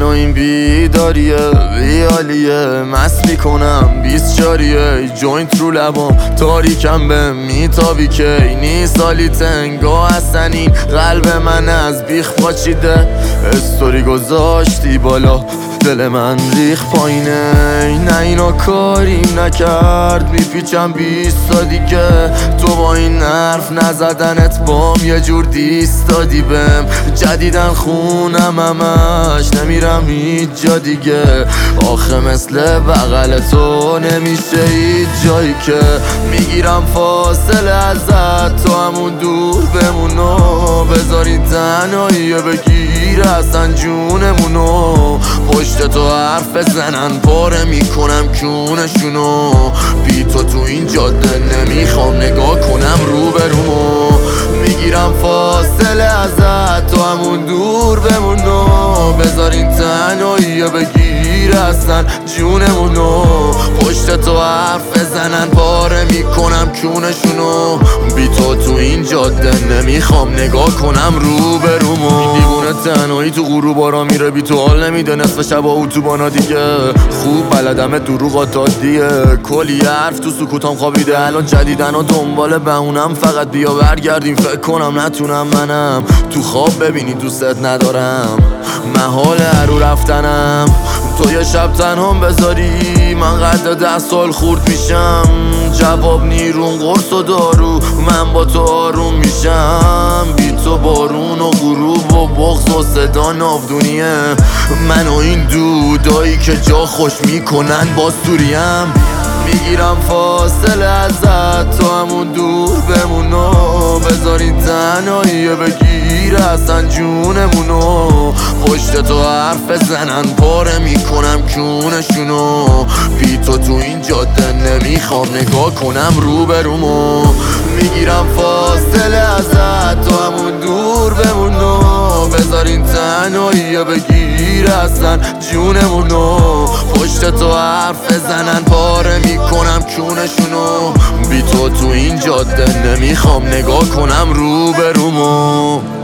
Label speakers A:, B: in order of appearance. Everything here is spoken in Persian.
A: منو این بیداریه بیالیه مست میکنم 24 جوینت رو لبام تاریکم به میتابی که نیست سالی تنگا هستن این قلب من از بیخ پاچیده استوری گذاشتی بالا دل من ریخ پایینه نه اینا کاریم نکرد میپیچم 20 تا دیگه تو با این حرف نزدنت بام یه جور دیست دادی بهم جدیدن خونم همش نمیرم هیچ جا دیگه آخه مثل بغل تو نمیشه هیچ جایی که میگیرم فاصله ازت تو همون دور بمونو بذاری تنهایی بگیر اصلا جونمونو پشت تو حرف بزنن پاره میکنم کونشونو بی تو این جاده نمیخوام نگاه کنم روبرومو میگیرم فاصله ازت تو همون دور بمونو بذارین تنهایی بگیر اصلا جونمونو پشت تو حرف بزنن پاره میکنم کونشونو بی تو این جاده نمیخوام نگاه کنم روبرومو این دیوونه تنهایی تو غروبارا میره بی تو حال نمیده نصف شبا اتوبانا دیگه خوب بلدمه دروغات عادیه کلی حرف تو سکوتام خوابیده الان جدیدن و دنبال بهونم فقط بیا برگردیم فکر کنم نتونم منم تو خواب ببینی دوستت ندارم محال هرو رفتنم تو یه شب تنهام بذاری من قد 10 سال خورد میشم جواب نیرون قرص و دارو من با تو آروم میشم بی تو بارون و غروب و بغض و صدا ناودونیه من و این دودایی که جا خوش میکنن باز دوریم میگیرم فاصله ازت تو همون دور بمونو بذارین تنهایی بگیر اصلا جونمونو پشت تو حرف بزنن پاره میکنم کونشونو بی تو این جاده نمیخوام نگاه کنم روبرومو میگیرم فاصله ازت تو همون دور بمونو بذارین تنهایی بگیر اصلا جونمونو پشت تو حرف بزنن پاره میکنم کونشونو بی تو این جاده نمیخوام نگاه کنم روبرومو